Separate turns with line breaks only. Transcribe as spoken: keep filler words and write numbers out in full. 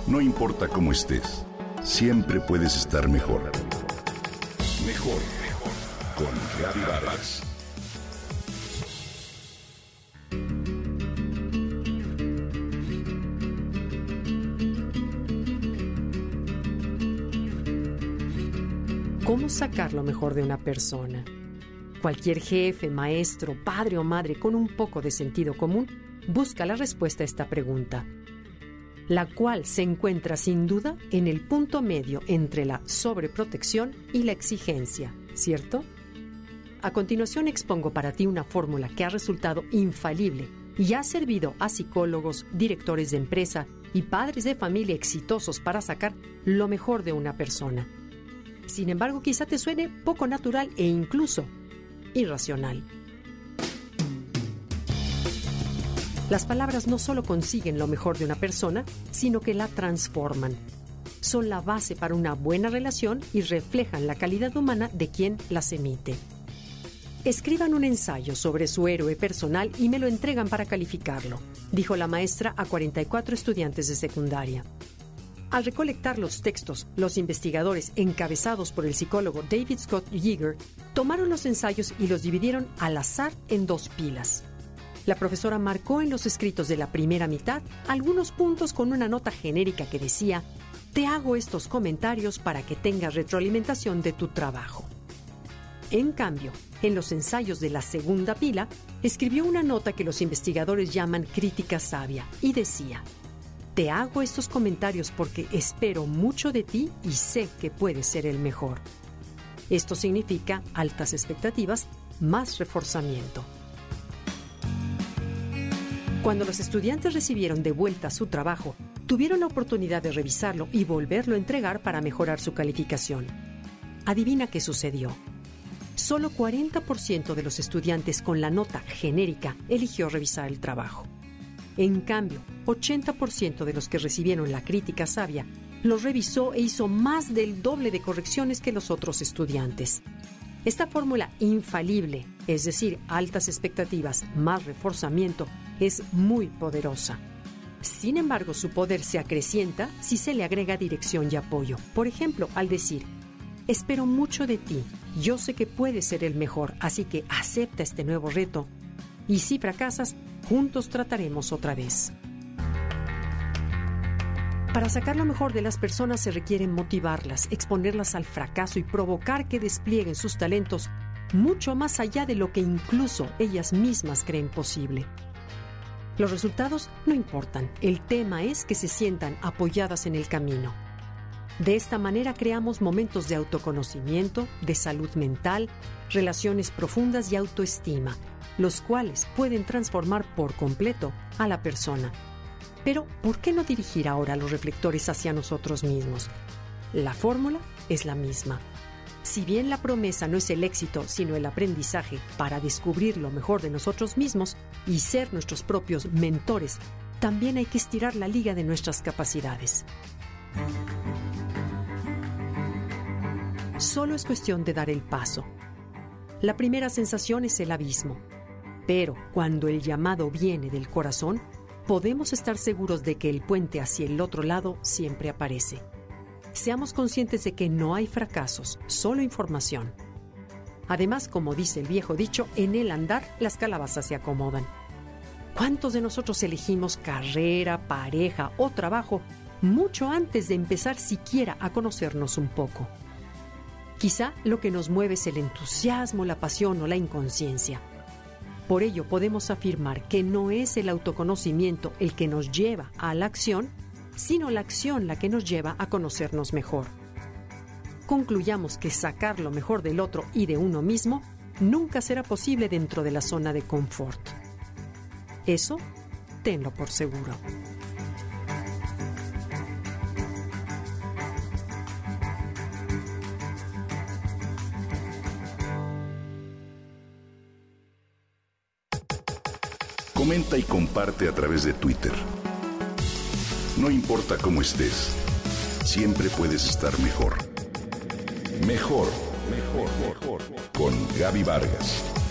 No importa cómo estés, siempre puedes estar mejor. Mejor, mejor. Con Gaby Vargas.
¿Cómo sacar lo mejor de una persona? Cualquier jefe, maestro, padre o madre con un poco de sentido común busca la respuesta a esta pregunta, la cual se encuentra sin duda en el punto medio entre la sobreprotección y la exigencia, ¿cierto? A continuación expongo para ti una fórmula que ha resultado infalible y ha servido a psicólogos, directores de empresa y padres de familia exitosos para sacar lo mejor de una persona. Sin embargo, quizá te suene poco natural e incluso irracional. Las palabras no solo consiguen lo mejor de una persona, sino que la transforman. Son la base para una buena relación y reflejan la calidad humana de quien las emite. Escriban un ensayo sobre su héroe personal y me lo entregan para calificarlo, dijo la maestra a cuarenta y cuatro estudiantes de secundaria. Al recolectar los textos, los investigadores, encabezados por el psicólogo David Scott Yeager, tomaron los ensayos y los dividieron al azar en dos pilas. La profesora marcó en los escritos de la primera mitad algunos puntos con una nota genérica que decía: «Te hago estos comentarios para que tengas retroalimentación de tu trabajo». En cambio, en los ensayos de la segunda pila, escribió una nota que los investigadores llaman crítica sabia y decía: «Te hago estos comentarios porque espero mucho de ti y sé que puedes ser el mejor». Esto significa altas expectativas, más reforzamiento. Cuando los estudiantes recibieron de vuelta su trabajo, tuvieron la oportunidad de revisarlo y volverlo a entregar para mejorar su calificación. Adivina qué sucedió. Solo cuarenta por ciento de los estudiantes con la nota genérica eligió revisar el trabajo. En cambio, ochenta por ciento de los que recibieron la crítica sabia los revisó e hizo más del doble de correcciones que los otros estudiantes. Esta fórmula infalible, es decir, altas expectativas más reforzamiento, es muy poderosa. Sin embargo, su poder se acrecienta si se le agrega dirección y apoyo. Por ejemplo, al decir: «Espero mucho de ti, yo sé que puedes ser el mejor, así que acepta este nuevo reto. Y si fracasas, juntos trataremos otra vez». Para sacar lo mejor de las personas se requiere motivarlas, exponerlas al fracaso y provocar que desplieguen sus talentos mucho más allá de lo que incluso ellas mismas creen posible. Los resultados no importan, el tema es que se sientan apoyadas en el camino. De esta manera creamos momentos de autoconocimiento, de salud mental, relaciones profundas y autoestima, los cuales pueden transformar por completo a la persona. Pero, ¿por qué no dirigir ahora los reflectores hacia nosotros mismos? La fórmula es la misma. Si bien la promesa no es el éxito, sino el aprendizaje para descubrir lo mejor de nosotros mismos y ser nuestros propios mentores, también hay que estirar la liga de nuestras capacidades. Solo es cuestión de dar el paso. La primera sensación es el abismo, pero cuando el llamado viene del corazón, podemos estar seguros de que el puente hacia el otro lado siempre aparece. Seamos conscientes de que no hay fracasos, solo información. Además, como dice el viejo dicho, en el andar las calabazas se acomodan. ¿Cuántos de nosotros elegimos carrera, pareja o trabajo mucho antes de empezar siquiera a conocernos un poco? Quizá lo que nos mueve es el entusiasmo, la pasión o la inconsciencia. Por ello podemos afirmar que no es el autoconocimiento el que nos lleva a la acción, sino la acción la que nos lleva a conocernos mejor. Concluyamos que sacar lo mejor del otro y de uno mismo nunca será posible dentro de la zona de confort. Eso, tenlo por seguro.
Comenta y comparte a través de Twitter. No importa cómo estés, siempre puedes estar mejor. Mejor, mejor, mejor. Con Gaby Vargas.